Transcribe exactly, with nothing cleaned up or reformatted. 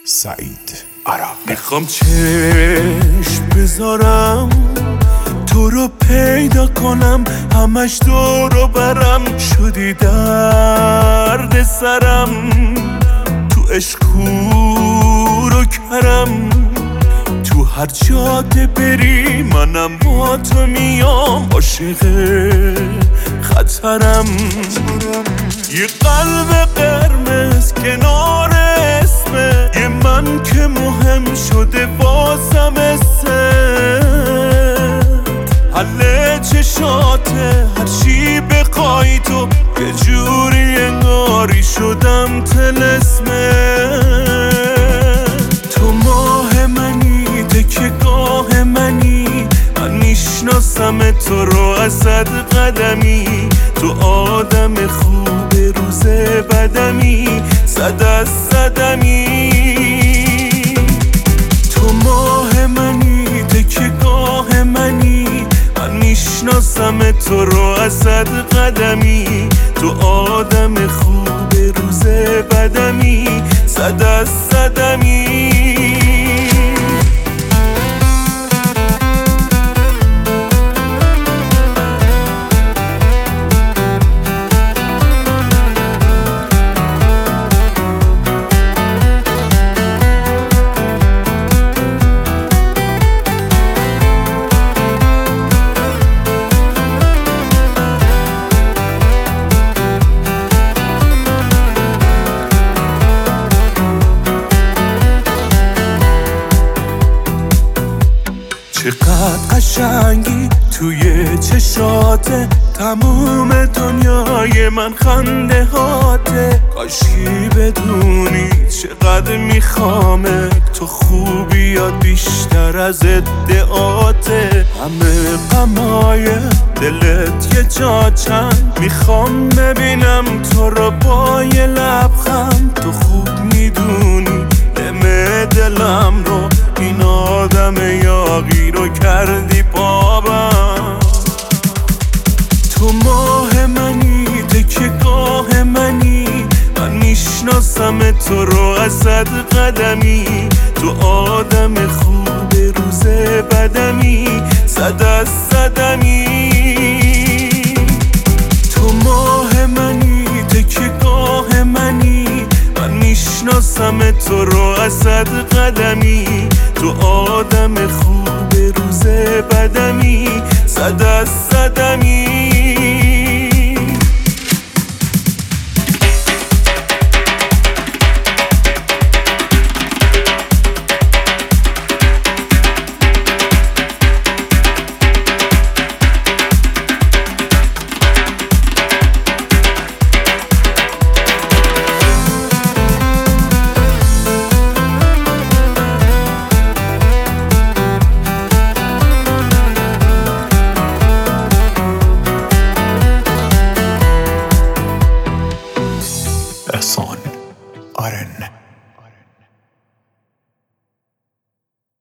سعید عراقی. میخوام چشم بذارم تو رو پیدا کنم، همش دورو برم شدی درد سرم، تو عشق کور و کرم، تو هر جاده بری منم با تو میام، عاشق خطرم. یه قلب قرمز کنار اسمه، یه من که مهم شده واسم حل چشاته، هر چی بخوای تو یه جوری انگاری شدم طلسمه. تو ماه منی، تکیه‌گاه منی، من میشناسم تو رو از صد قدمی، تو آدم خوب روز بدمی، صد از صدمی. تو ماه منی، تکیه‌گاه منی، من میشناسم تو رو از صد قدمی، تو آدم خوب روز بدمی، صد از صدمی. چقدر قشنگی توی چشاته، تموم دنیای من خنده هاته، کاشکی بدونی چقدر میخوامت، تو خوبیات بیشتر از ادعاته. همه غمای دلت یه جا چند، میخوام ببینم تو رو با یه لبخند، تو خوب میدونی دم دلم رو، این آدم یاغی رو کردی بابم. تو ماه منی، تکیه‌گاه منی، من میشناسم تو رو از صد قدمی، تو آدم خوب روز بدمی، صد از صدمی. تو ماه منی، تکیه‌گاه منی، من میشناسم تو رو از صد قدمی، تو آدم خوب روز بدمی، صد از صدمی.